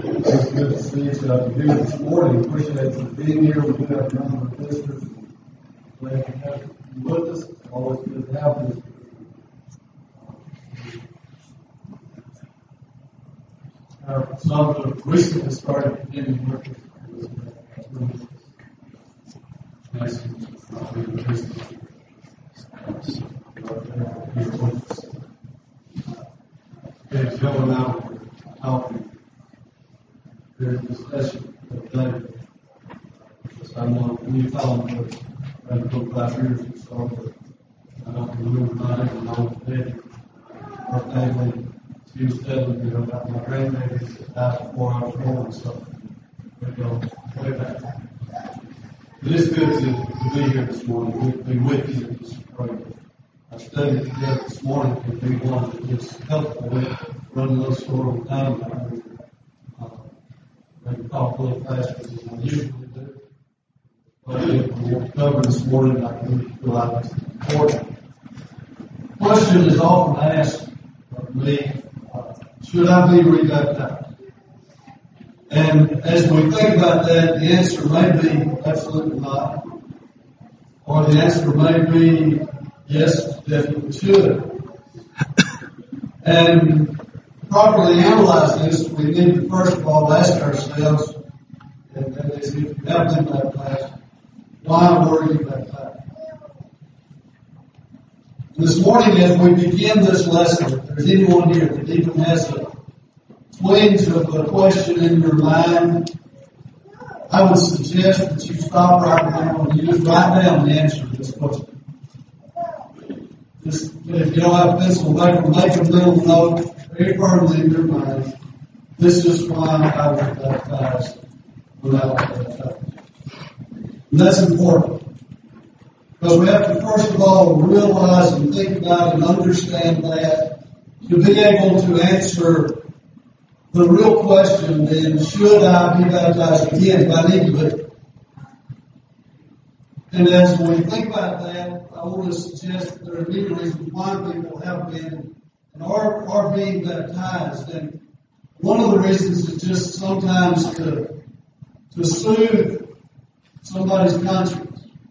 It's good to see you here this morning. Appreciate you being here. We do have a number of visitors. Glad to have you with us. It's always good to have visitors. Some have recently started continuing work. Nice. And Joe and I were talking during the session today. Because I know we found that I had to go 5 years or so, but I don't remember not even know Betty. Her family, she was telling me about my grandbabies that died before I was born, so we go way back. It is good to be here this morning. We've been with you this morning. I studied together this morning to be one that is helpful with running a little short on time. Maybe talk a little faster than I usually do. But we'll cover this morning, I feel like it's important. The question is often asked of me, should I be rebaptized? And as we think about that, the answer may be absolutely not. Or the answer may be yes, definitely should. And to properly analyze this, we need to first of all ask ourselves, and that is, if you have been baptized, why were you baptized? This morning, as we begin this lesson, if there's anyone here that even has a twinge of a question in your mind, I would suggest that you stop right now and you just write down the answer to this question. Just, if you don't have a pencil and paper, make a little note very firmly in your mind. This is why I was baptized when I was baptized. And that's important. Because we have to first of all realize and think about and understand that to be able to answer the real question then, should I be baptized again if I need to be? And as we think about that, I want to suggest that there are many reasons why people have been and are being baptized. And one of the reasons is just sometimes to soothe somebody's conscience.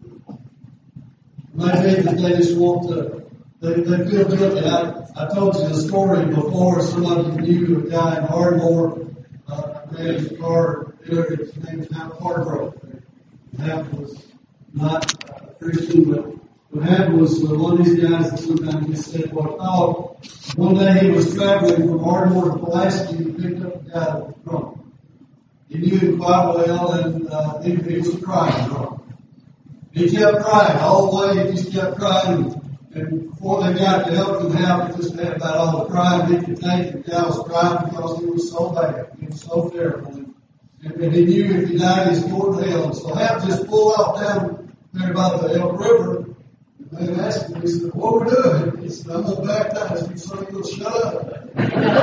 It might be that they just want to, they feel guilty. I told you the story before. Some of you knew a guy in Ardmore, managed a car dealer. His name is now Hargrove. That was not Christian, but what happened was one of these guys that sometimes he said, well, I thought one day he was traveling from Ardmore to Pulaski and he picked up a guy that was drunk. He knew him quite well and he was crying drunk. He kept crying all the way. He just kept crying. And before they got to help him out, he just had about all the crying he could take. The guy was crying because he was so bad. He was so terrible. And he knew if he died, he was going to hell. And so Hap just pulled off down there by the Elk River. And they asked him, he said, what we're doing? He said, I'm going to baptize you so you'll shut up.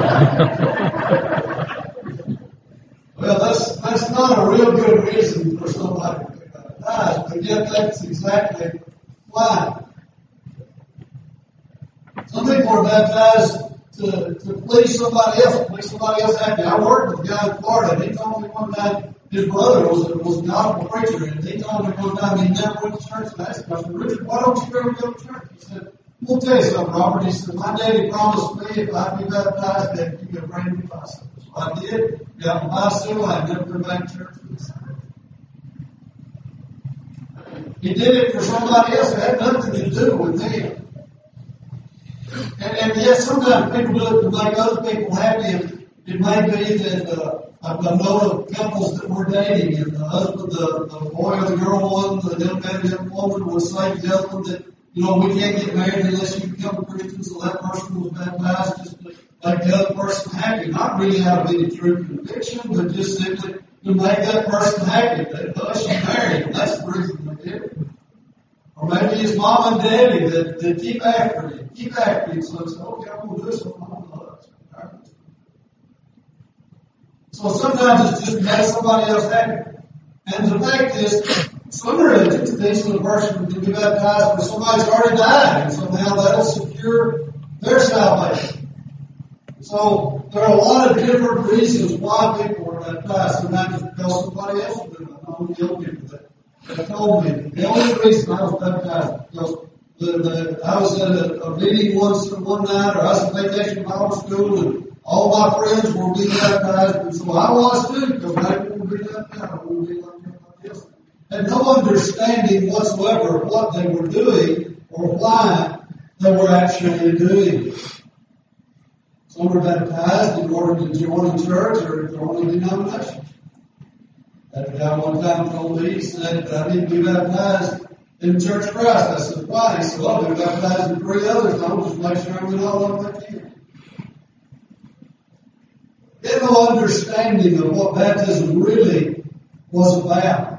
Well, that's not a real good reason for somebody to be baptized, but yet that's exactly why. Some people are baptized to please somebody else happy. I worked with a guy in Florida, and he told me one time, his brother was a gospel preacher, and he told me one time he never went to church, and I asked him, I said, Richard, why don't you ever go to church? He said, we'll tell you something, Robert. He said, my daddy promised me if I'd be baptized, they'd give me a brand new bicycle. So I did, got my bicycle, I never been back to church. He did it for somebody else. It had nothing to do with him. And yes, sometimes people do it to make other people happy. It may be that I know of couples that were dating, and the husband, the boy or the girl one, the young man, the young woman would say to the other one that, we can't get married unless you become a Christian, so that person was baptized just to make the other person happy. Not really out of any true conviction, but just simply to make that person happy. Thus you married, and that's the reason they did it. Or maybe his mom and daddy that keep after him. So it's okay, I'm going to do something on the husband. So sometimes it's just to make somebody else happy. And the fact is, some religions teach that a person can be baptized when somebody's already died, and somehow that'll secure their salvation. So there are a lot of different reasons why people are baptized. Sometimes it's because somebody else will do it. I'm not young people that told me. The only reason I was baptized because I was at a meeting one night, or I was at vacation Bible school, and all my friends were being baptized, and so I was too, because I didn't want to be baptized. I wanted to be like everybody else. Had no understanding whatsoever of what they were doing or why they were actually doing it. Some were baptized in order to join a church or join a denomination. That guy one time told me, he said, I need to be baptized in the Church of Christ. I said, why? He said, well, I'll be baptized in 3 others. I'll just make sure I'm in all of them I can. They had no understanding of what baptism really was about.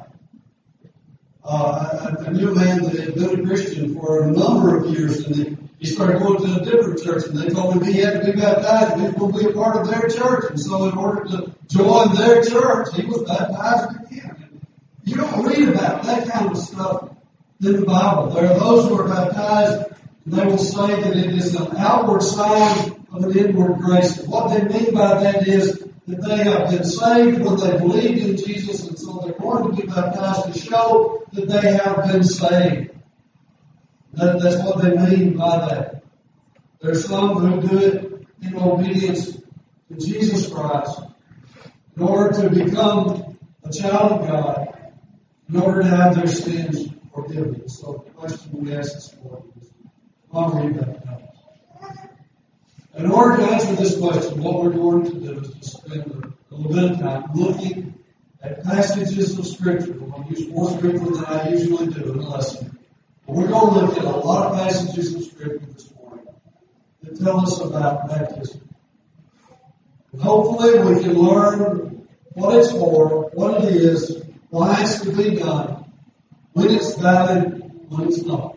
I knew a man that had been a Christian for a number of years, and he started going to a different church, and they told him he had to be baptized, and he was going to be a part of their church. And so in order to join their church, he was baptized again. You don't read about that kind of stuff in the Bible. There are those who are baptized, and they will say that it is an outward sign of an inward grace. And what they mean by that is that they have been saved when they believed in Jesus, and so they're going to be baptized to show that they have been saved. That's what they mean by that. There are some who do it in obedience to Jesus Christ in order to become a child of God, in order to have their sins forgiven. So the question we ask this morning is, why were you baptized? In order to answer this question, what we're going to do is to spend a little bit of time looking at passages of Scripture. We're going to use more Scripture than I usually do in a lesson. But we're going to look at a lot of passages of Scripture this morning that tell us about baptism. And hopefully we can learn what it's for, what it is, why it's to be done, when it's valid, when it's not.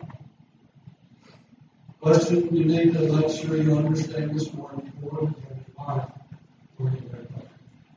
Question you need to make sure you understand this morning before we begin. Why were you baptized?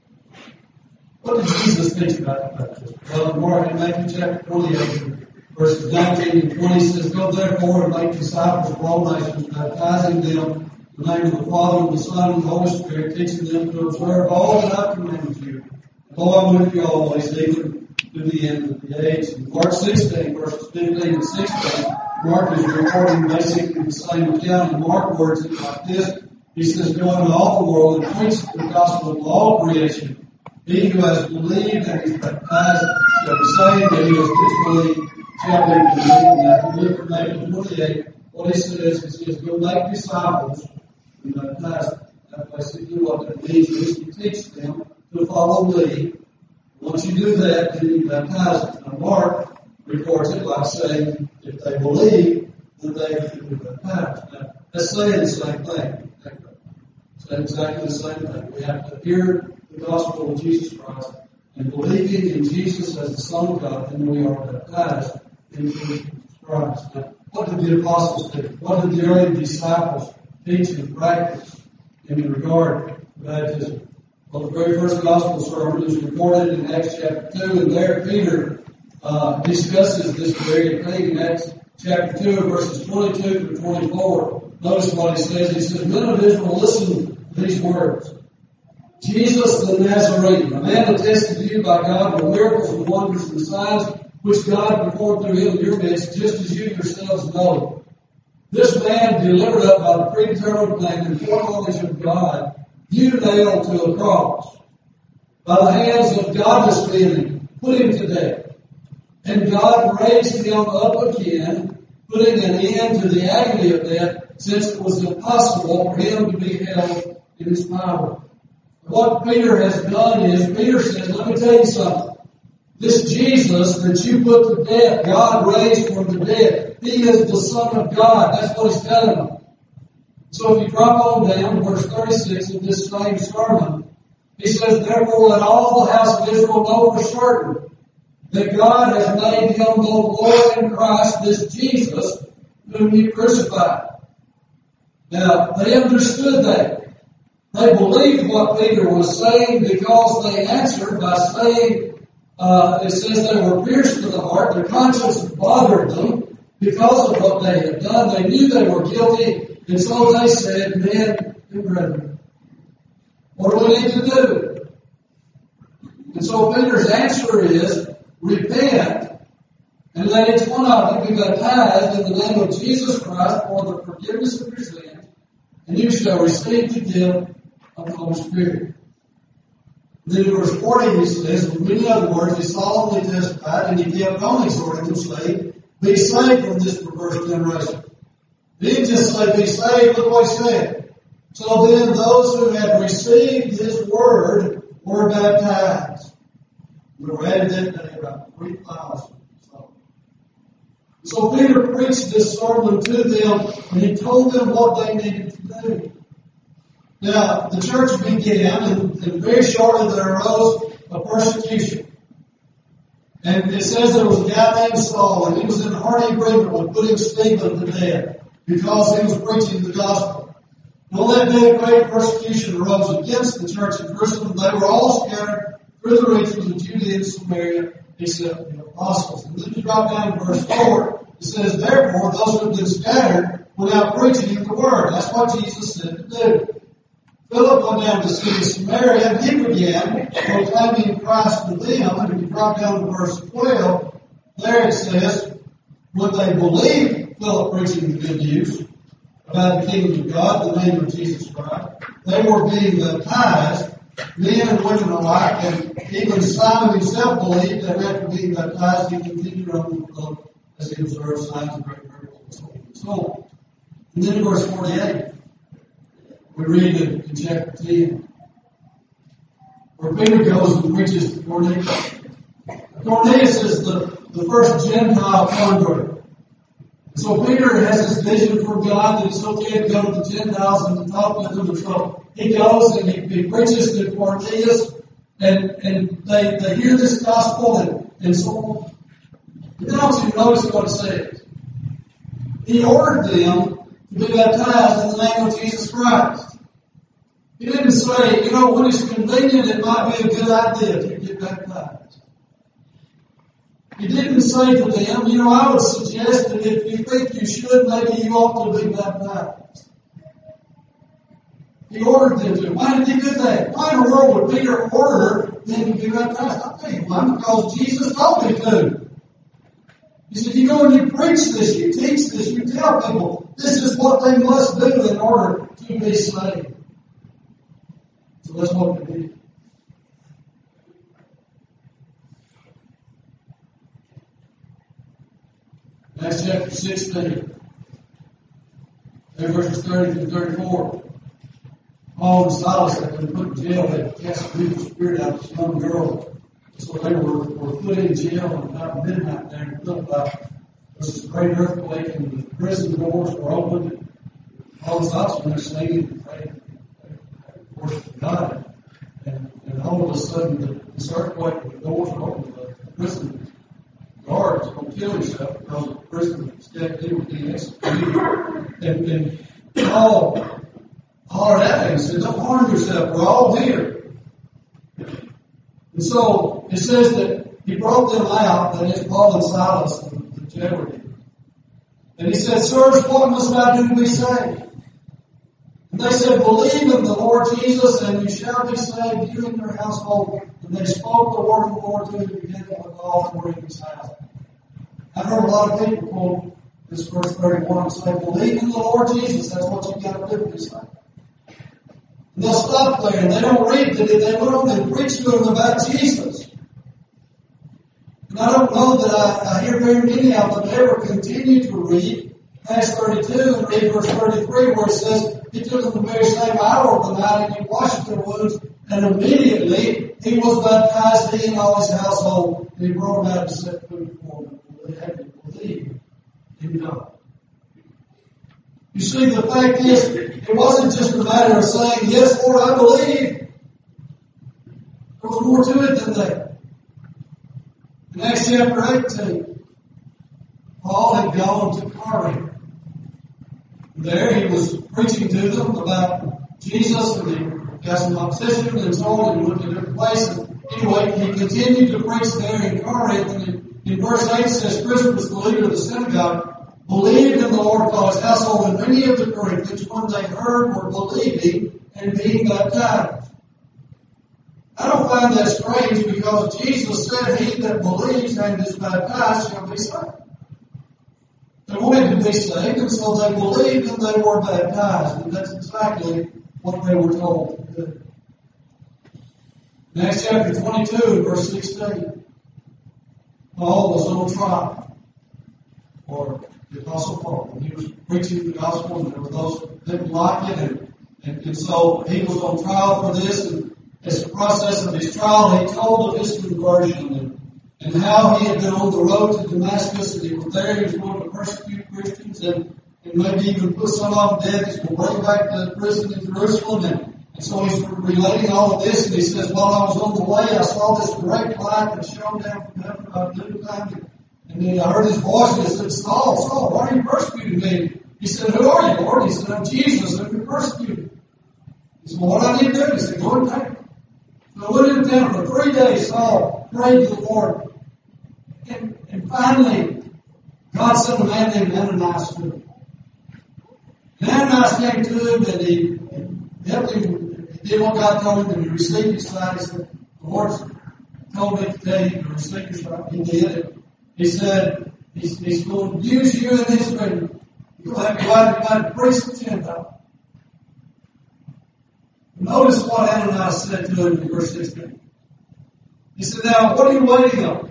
What did Jesus teach about baptism? Well, in Matthew chapter 28, verses 19 and 20 says, Go therefore and make disciples of all nations, baptizing them in the name of the Father, and the Son, and the Holy Spirit, teaching them to observe all that I commanded you. And lo, I'm with you always, even to the end of the age. In Mark 16, verses 15 and 16, Mark is recording basically the same account. In Mark words it like this. He says, Go into all the world and preach the gospel to all creation. He who has believed and is baptized shall be saved, and he who has disbelieved shall be condemned. Now, if you look at Matthew 28, what he says, Go make disciples and baptize them. That's basically what that means, is to teach them to follow me. Once you do that, then you baptize them. Now, Mark records it by saying, if they believe, then they can be baptized. Now, that's saying the same thing. Saying exactly the same thing. We have to hear the gospel of Jesus Christ and believing in Jesus as the Son of God, then we are baptized in Jesus Christ. Now, what did the apostles do? What did the early disciples teach and practice in regard to baptism? Well, the very first gospel sermon is recorded in Acts chapter 2, and there Peter discusses this very thing in Acts chapter 2, verses 22 to 24. Notice what he says. He says, Men of Israel, listen to these words. Jesus the Nazarene, a man attested to you by God with miracles and wonders and signs which God performed through him in your midst, just as you yourselves know. This man, delivered up by the predetermined plan and foreknowledge of God, you nailed to a cross. By the hands of godless men, put him to death. And God raised him up again, putting an end to the agony of death, since it was impossible for him to be held in his power. What Peter has done is, Peter says, let me tell you something. This Jesus that you put to death, God raised from the dead. He is the Son of God. That's what he's telling them. So if you drop on down to verse 36 of this same sermon, he says, Therefore let all the house of Israel know for certain that God has made him both Lord and Christ, this Jesus whom you crucified. Now, they understood that. They believed what Peter was saying because they answered by saying, it says they were pierced to the heart. Their conscience bothered them because of what they had done. They knew they were guilty, and so they said, Men and brethren, what do we need to do? And so Peter's answer is, repent, and let each one of you be baptized in the name of Jesus Christ for the forgiveness of your sins, and you shall receive the gift of the Holy Spirit. Then in verse 40 he says, with many other words, he solemnly testified, and he kept on exhorting them, saying, be saved from this perverse generation. He didn't just say, be saved, look what he said. So then those who had received his word were baptized. We were added that day about 3,000. So Peter preached this sermon to them, and he told them what they needed to do. Now, the church began, and very shortly there arose a persecution. And it says there was a guy named Saul, and he was in hearty agreement with putting Stephen to death because he was preaching the gospel. And on that day, great persecution arose against the church in Jerusalem. They were all scattered through the regions of Judea and Samaria, except the apostles. And then you drop down to verse 4. It says, therefore, those who have been scattered went out preaching the word. That's what Jesus said to do. Philip went down to the city of Samaria, and he began proclaiming Christ to them. And if you drop down to verse 12, there it says, when they believed Philip preaching the good news about the kingdom of God, the name of Jesus Christ, they were being baptized, men and women alike, and even Simon himself believed, and after being baptized, he continued on with the boat as he observed signs of great miracles and so on. And then in verse 48, we read in chapter 10, where Peter goes and preaches to Cornelius. Cornelius is the first Gentile convert. So Peter has this vision from God that it's okay to go to the Gentiles and to talk with them. So he goes and he preaches to Cornelius, and they hear this gospel and so on. But then I want you to notice what it says. He ordered them to be baptized in the name of Jesus Christ. He didn't say, when it's convenient, it might be a good idea to get baptized. He didn't say to them, I would suggest that if you think you should, maybe you ought to be baptized. He ordered them to. Why did he do that? Why in the world would Peter order them to be baptized? I'll tell you why. Because Jesus told him to. He said, you go and you preach this, you teach this, you tell people this is what they must do in order to be saved. So that's what we did. Acts chapter 16, verses 30 through 34. Paul and Silas had been put in jail. They had cast a evil spirit out of this young girl. So they were put in jail, and about midnight there in Philippi, there was this great earthquake, and the prison doors were opened. And Paul and Silas were singing and praying, worshiping God. And all of a sudden, this earthquake, the doors were opened. The prison guard was going to kill himself because the prison stepped in with being executed. And Paul hollered at him and said, don't harm yourself, we're all here. And so it says that he brought them out, that is Paul and Silas, the jailer. And he said, sirs, what must I do to be saved? And they said, believe in the Lord Jesus, and you shall be saved, you and your household. And they spoke the word of the Lord to the beginning of all who were in his house. I've heard a lot of people quote this verse 31 and say, believe in the Lord Jesus, that's what you've got to do to be saved. And they'll stop there, and they don't read that they went on and preach to them about Jesus. And I don't know that I hear very many of them ever continue to read Acts 32 and read verse 33 where it says, he took them the very same hour of the night and he washed their wounds, and immediately he was baptized, he and all his household, and he brought them out to set food before them. They had to believe in God. You see, the fact is, it wasn't just a matter of saying, yes, Lord, I believe. There was more to it than that. In Acts chapter 18, Paul had gone to Corinth. There he was preaching to them about Jesus, and he got some opposition and so on, and he went to different places. Anyway, he continued to preach there in Corinth, and in verse 8 it says, Crispus, the leader of the synagogue, believed in the Lord for his household, and many of the Corinthians, when they heard, were believing and being baptized. I don't find that strange because Jesus said, "He that believes and is baptized shall be saved." They wanted to be saved, and so they believed and they were baptized. And that's exactly what they were told to do. In Acts chapter 22, verse 16, Paul was on trial, or the Apostle Paul, and he was preaching the gospel, and there were those that didn't like it, and so he was on trial for this, and as the process of his trial, he told of his conversion and how he had been on the road to Damascus, and he was there, he was going to persecute Christians, and maybe even put some of them dead. He's going to bring back to prison in Jerusalem, and so he's relating all of this, and he says, while I was on the way, I saw this great light that shone down from heaven about noontime, and then I heard his voice, and it said, "Saul, Saul, why are you persecuting me?" He said, "Who are you, Lord?" He said, "I'm Jesus, whom you're persecuting." He said, "Well, what do I need to do?" He said, "Go and take it." So I went in town for 3 days, Saul prayed to the Lord. And finally, God sent a man named Ananias to him. And Ananias came to him, and he helped him. He did what God told him, and he received his sight. He said, "The Lord told me to tell you to receive your sight." He did it. He said, He's going to use you in His kingdom. You're going to have to go out and preach to Gentiles. Notice what Ananias said to him in verse 16. He said, "Now, what are you waiting on?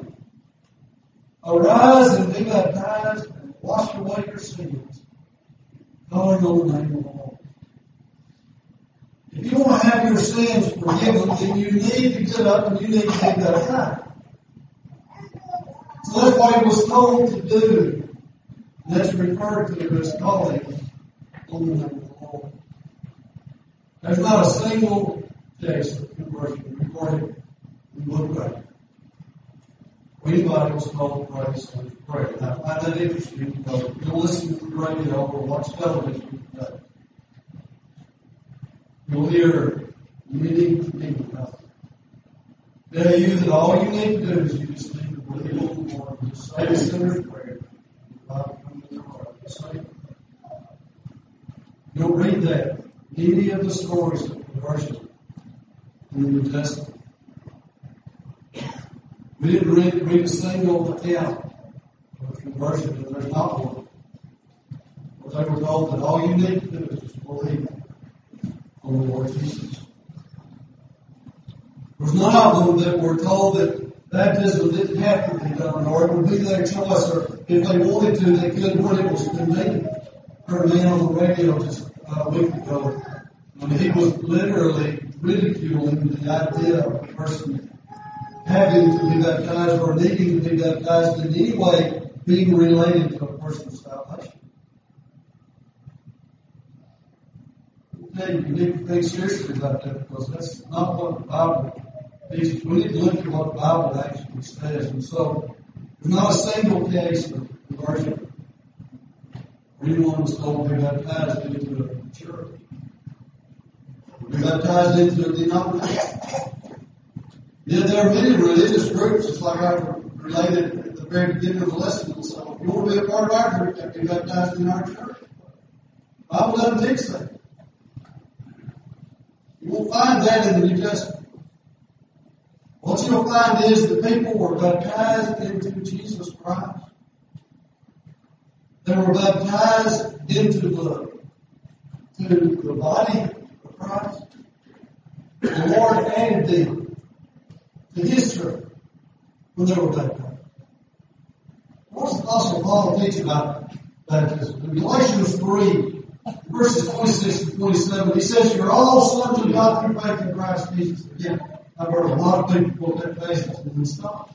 Arise and be baptized and wash away your sins, calling on the name of the Lord." If you want to have your sins forgiven, then you need to get up and you need to be baptized. So that's what he was told to do. And that's referred to as calling on the name of the Lord. There's not a single case of conversion recorded in the book of Acts. Anybody was told to pray. And I find that interesting because if you listen to the radio or watch television today, you'll hear many people tell you that all you need to do is you just need to believe on the Lord and just say a sinner's prayer. God will come to your heart. You'll read that. Any of the stories of conversion in the New Testament. We didn't read a single account of conversion, and there's not one. But they were told that all you need to do is just believe on the Lord Jesus. There's none of them that were told that baptism didn't have to be done, or it would be their choice, or if they wanted to, they could when it was convenient. I heard a man on the radio just a week ago, and he was literally ridiculing the idea of a person having to be baptized or needing to be baptized in any way being related to a person's salvation. You need to think seriously about that because that's not what the Bible teaches. We need to look at what the Bible actually says. And so, there's not a single case of conversion where anyone was told to be baptized into a church, or be baptized into a denomination. Yet there are many religious groups, just like I related at the very beginning of the lesson. So if you want to be a part of our group, you have to be baptized in our church. The Bible doesn't teach that. You won't find that in the New Testament. What you'll find is the people were baptized into Jesus Christ. They were baptized into the body of Christ. The Lord added them to His church when they were baptized. What does the Apostle Paul teach about baptism? In Galatians 3, verses 26 to 27, he says, "You're all sons of God through faith in Christ Jesus." Again, I've heard a lot of people quote that passage and then stop.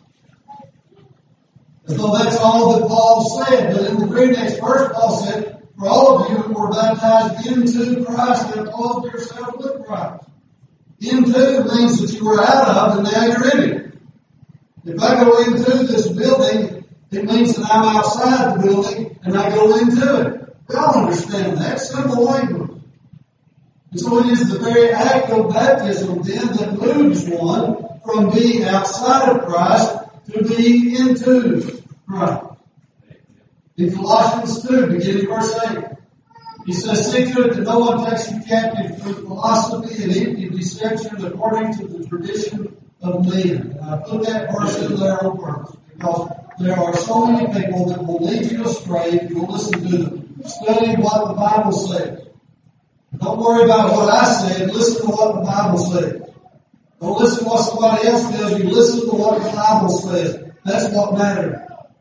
As though that's all that Paul said, but in the very next verse, Paul said, "For all of you who were baptized into Christ have clothed yourself with Christ." Into means that you were out of and now you're in it. If I go into this building, it means that I'm outside the building and I go into it. We all understand that. Simple language. And so it is the very act of baptism then that moves one from being outside of Christ to being into Christ. In Colossians 2, beginning verse 8, He says, see to it that no one takes you captive through philosophy and empty deception according to the tradition of men. And I put that verse in there on purpose because there are so many people that will lead you astray if you will listen to them. Study what the Bible says. Don't worry about what I said. Listen to what the Bible says. Don't listen to what somebody else tells you. Listen to what the Bible says. That's what matters.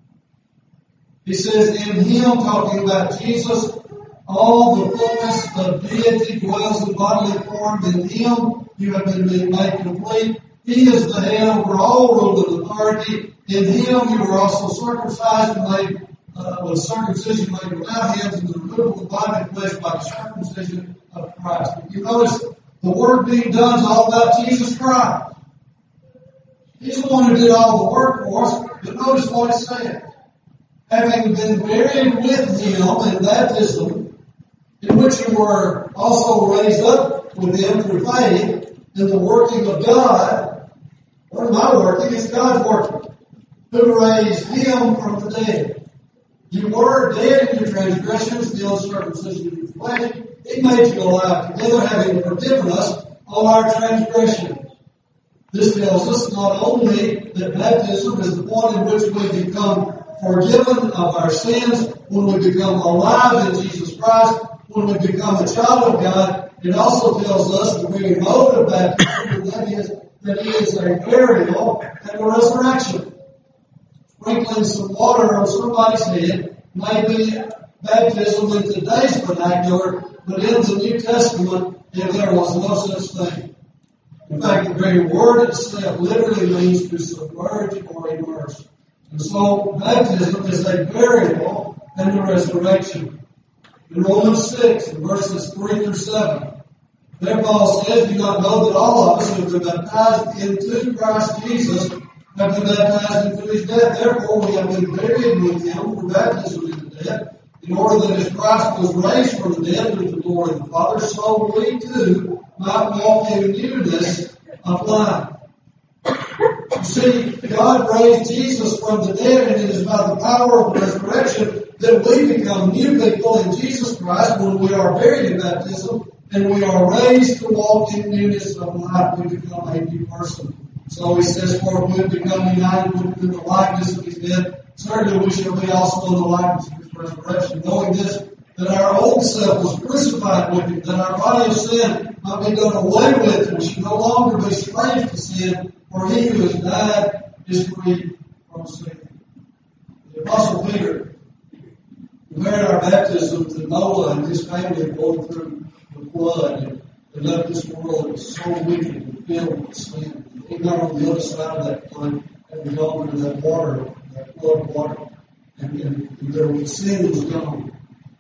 He says, in Him, talking about Jesus, all the fullness of deity dwells in bodily form. In Him, you have been made complete. He is the head over all rule and authority. In Him, you were also circumcised and made with circumcision made without hands, and the removal of the body of flesh by the circumcision of Christ. If you notice, the work being done is all about Jesus Christ. He's the one who did all the work for us. But notice what it says. Having been buried with Him in baptism, in which you were also raised up with Him through faith in the working of God. What am I working? It's God's working. Who raised Him from the dead. You were dead in your transgressions, the uncircumcision of your flesh. He made you alive together, having forgiven us all our transgressions. This tells us not only that baptism is the point in which we become forgiven of our sins, when we become alive in Jesus Christ, when we become a child of God, it also tells us the very mode of baptism, that it is a burial and a resurrection. Sprinkling some water on somebody's head may be baptism in today's vernacular, but in the New Testament, there was no such thing. In fact, the very word itself literally means to submerge or immerse. And so, baptism is a burial and a resurrection. In Romans 6, verses 3 through 7, there Paul says, do you not know that all of us who have been baptized into Christ Jesus have been baptized into His death? Therefore, we have been buried with Him for baptism into death, in order that as Christ was raised from the dead through the glory of the Father, so we too might walk in newness of life. You see, God raised Jesus from the dead, and it is by the power of the resurrection that we become new people in Jesus Christ when we are buried in baptism, and we are raised to walk in newness of life. We become a new person. So He says, for if we have become united with Him in the likeness of His death, certainly we shall be also in the likeness of His resurrection, knowing this, that our old self was crucified with Him, that our body of sin might be done away with, and we should no longer be slaves to sin, for He who has died is free from sin. The Apostle Peter compared our baptism to Noah and his family going through the flood and left this world that was so wicked and filled with sin. He got on the other side of that flood and we gone through that water, that flood water, and their sin was gone.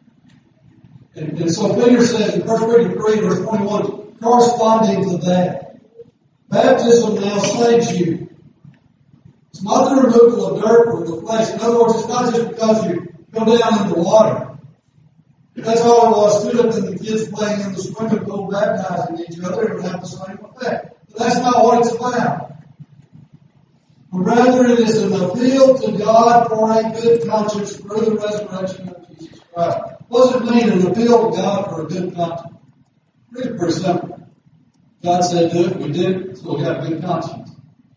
And so Peter says in 1 Peter 3, verse 21, corresponding to that, baptism now saves you. It's not the removal of dirt from the flesh. In other words, it's not just because you go down in the water. If that's all it was, stood up and the kids playing in the swimming pool baptizing each other, it would have the same effect. But that's not what it's about. But rather it is an appeal to God for a good conscience through the resurrection of Jesus Christ. What does it mean, an appeal to God for a good conscience? Really pretty simple. God said do it, we did it, so we got a good conscience.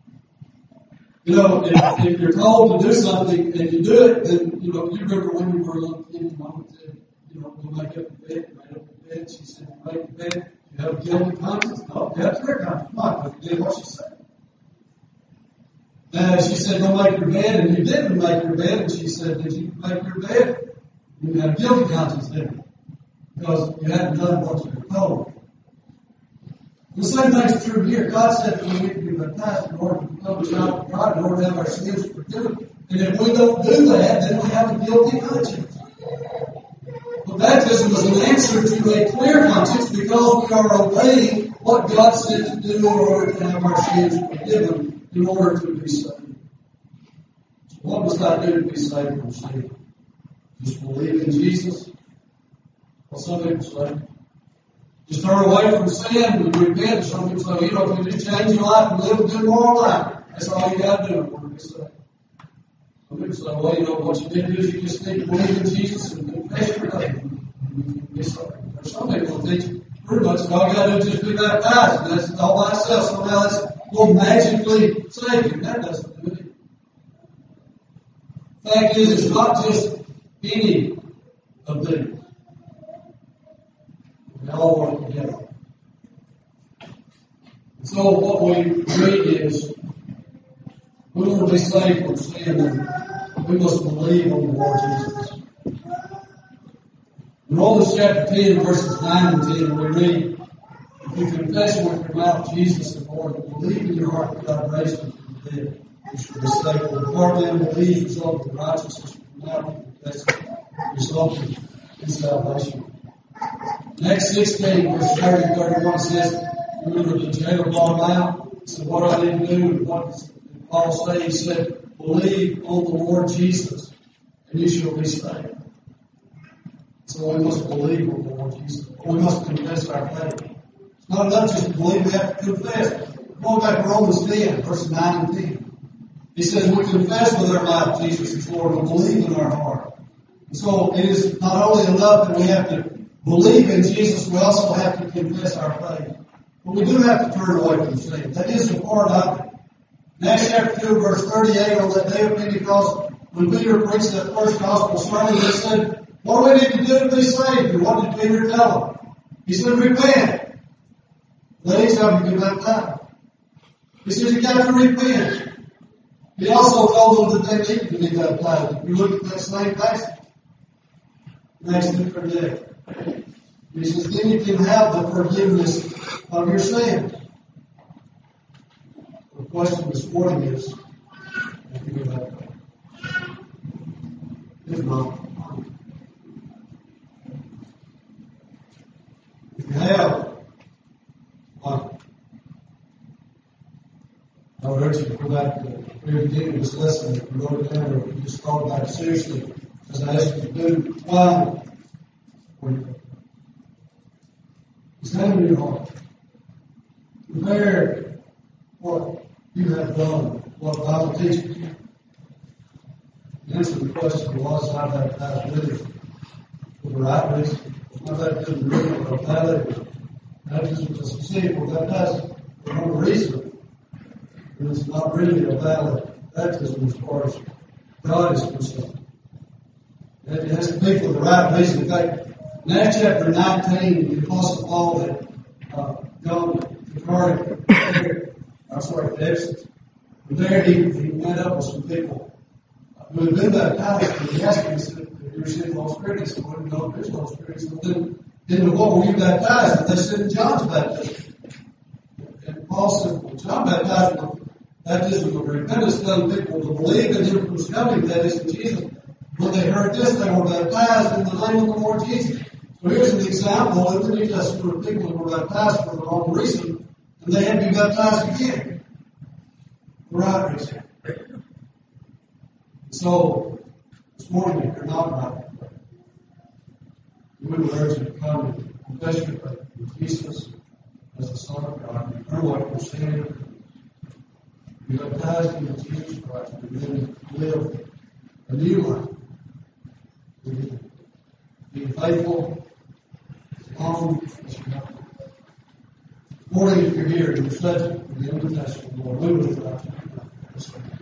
You know, if you're told to do something and you do it, then, you remember when you were a little kid, your mom said, you make up the bed, you made up the bed, she said, you make the bed, you have a guilty conscience? No, you have a clear conscience. Come on, you did what she said. And she said, don't make your bed, and you didn't make your bed, and she said, did you make your bed? You had a guilty conscience, didn't you? Because you hadn't done what you were told. The same thing's true here. God said that we need to be baptized in order to become a child of God, in order to have our sins forgiven. And if we don't do that, then we have a guilty conscience. But baptism is an answer to a clear conscience because we are obeying what God said to do in order to have our sins forgiven, in order to be saved. So what must I do to be saved from sin? Just believe in Jesus? Well, some people say. Just turn away from sin and repent. Some people say, if you just change your life and live a good moral life, that's all you got to do in order to be saved. Some people say, what you need to do is you just need to believe in Jesus and confess your faith. There's some people that teach pretty much all you gotta do is just be baptized, and that's all by itself. Somehow that's will magically save you. That doesn't do it. The fact is, it's not just any of these. They all work together. So what we read is, we want to be saved from sin, and we must believe on the Lord Jesus. In Romans chapter 10, verses 9 and 10, we read, if you confess with your mouth Jesus is Lord, and believe in your heart that God raised him from the dead, you shall be saved. For the heart man believes, resulting in righteousness, from the mouth confess, resulting in salvation. Acts 16, verse 30 and 31 says, remember the jailer brought him out. He said, what do I need to do? And what did Paul say? He said, believe on the Lord Jesus, and you shall be saved. So we must believe on the Lord Jesus. We must confess our faith. It's not enough just to believe, we have to confess. Going back to Romans 10, verses 9 and 10. He says, we confess with our mouth Jesus is Lord and believe in our heart. And so it is not only enough that we have to believe in Jesus, we also have to confess our faith. But we do have to turn away from sin. That is a part of it. In Acts chapter 2, verse 38, on that day of Pentecost, when Peter preached that first gospel sermon, he said, what do we need to do to be saved? And what did Peter tell them? He said, repent. Let each of you be baptized. He said, you got to repent. He also told them that they needed to be baptized. If you look at that same passage, next to forget. He says, then you can have the forgiveness of your sins. The question this morning is, if you go that way. If not, if you have, I would urge you to go back to the very beginning of this lesson. If you wrote it down, or if you just thought about it seriously, as I asked you to do, why? Examine in your heart. Compare what you have done, what the Bible teaches you. The answer to the question was, I baptized really for the right reason. Not baptism really for a valid. Baptism is a sin. We're baptized for no reason. And it's not really a valid baptism as far as God is concerned. It has to be for the right reason. In fact, in Acts chapter 19, the Apostle Paul had gone to Corinth, to Ephesus. And there he met up with some people who had been baptized. And he asked them, he said, have you received the Holy Spirit? He said, well, no, there's no Holy Spirit. He said, then what were you baptized? And they said, in John's baptism. And Paul said, well, John baptized with baptism of repentance, telling people to believe in him who's coming, that is in Jesus. When they heard this, they were baptized in the name of the Lord Jesus. So here's an example in the New Testament of people who were baptized for the wrong reason, and they had to be baptized again. The right reason. So, this morning, if you're not right, we would urge you to come and confess your faith in Jesus as the Son of God, and turn away from sin, be baptized in Jesus Christ, and then live a new life. Be faithful, calm, as you know. Morning, if you're here, you're studying the New Testament, Lord, we would like to